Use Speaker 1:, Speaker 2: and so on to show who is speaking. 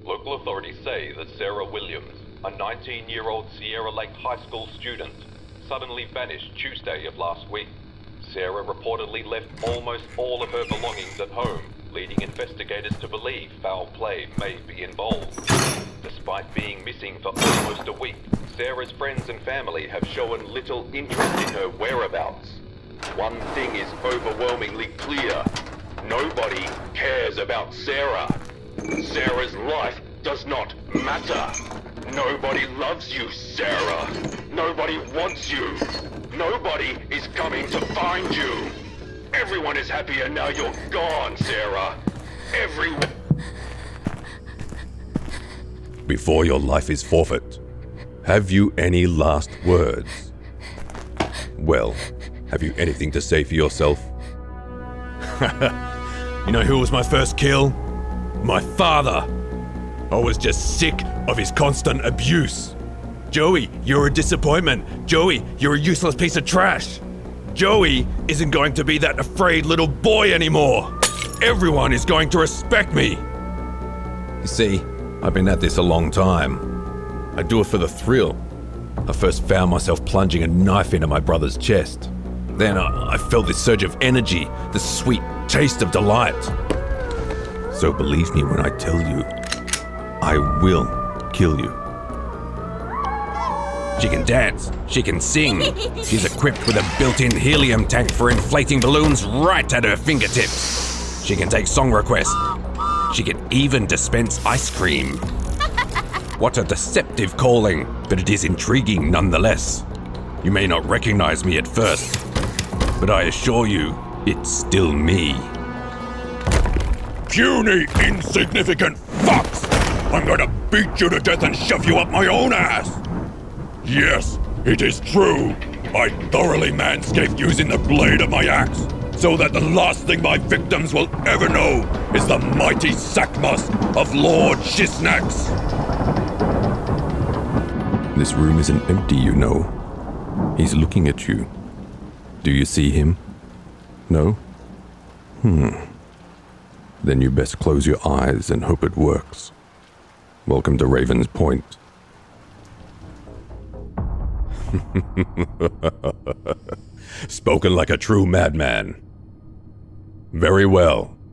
Speaker 1: Local authorities say that Sarah Williams, a 19-year-old Sierra Lake High School student, suddenly vanished Tuesday of last week. Sarah reportedly left almost all of her belongings at home, leading investigators to believe foul play may be involved. Despite being missing for almost a week, Sarah's friends and family have shown little interest in her whereabouts. One thing is overwhelmingly clear. Nobody cares about Sarah. Sarah's life does not matter. Nobody loves you, Sarah. Nobody wants you. Nobody is coming to find you. Everyone is happy and now you're gone, Sarah. Everyone.
Speaker 2: Before your life is forfeit, have you any last words? Well, have you anything to say for yourself? You know who was my first kill? My father. I was just sick of his constant abuse. Joey, you're a disappointment. Joey, you're a useless piece of trash. Joey isn't going to be that afraid little boy anymore. Everyone is going to respect me. You see, I've been at this a long time. I do it for the thrill. I first found myself plunging a knife into my brother's chest. Then I felt this surge of energy, this sweet taste of delight. So believe me when I tell you, I will kill you. She can dance, she can sing. She's equipped with a built-in helium tank for inflating balloons right at her fingertips. She can take song requests. She can even dispense ice cream. What a deceptive calling, but it is intriguing nonetheless. You may not recognize me at first, but I assure you, it's still me. Puny, insignificant fucks! I'm gonna beat you to death and shove you up my own ass! Yes, it is true. I thoroughly manscaped using the blade of my axe, so that the last thing my victims will ever know is the mighty sack musk of Lord Shisnax. This room isn't empty, you know. He's looking at you. Do you see him? No? Then you best close your eyes and hope it works. Welcome to Raven's Point. Spoken like a true madman. Very well.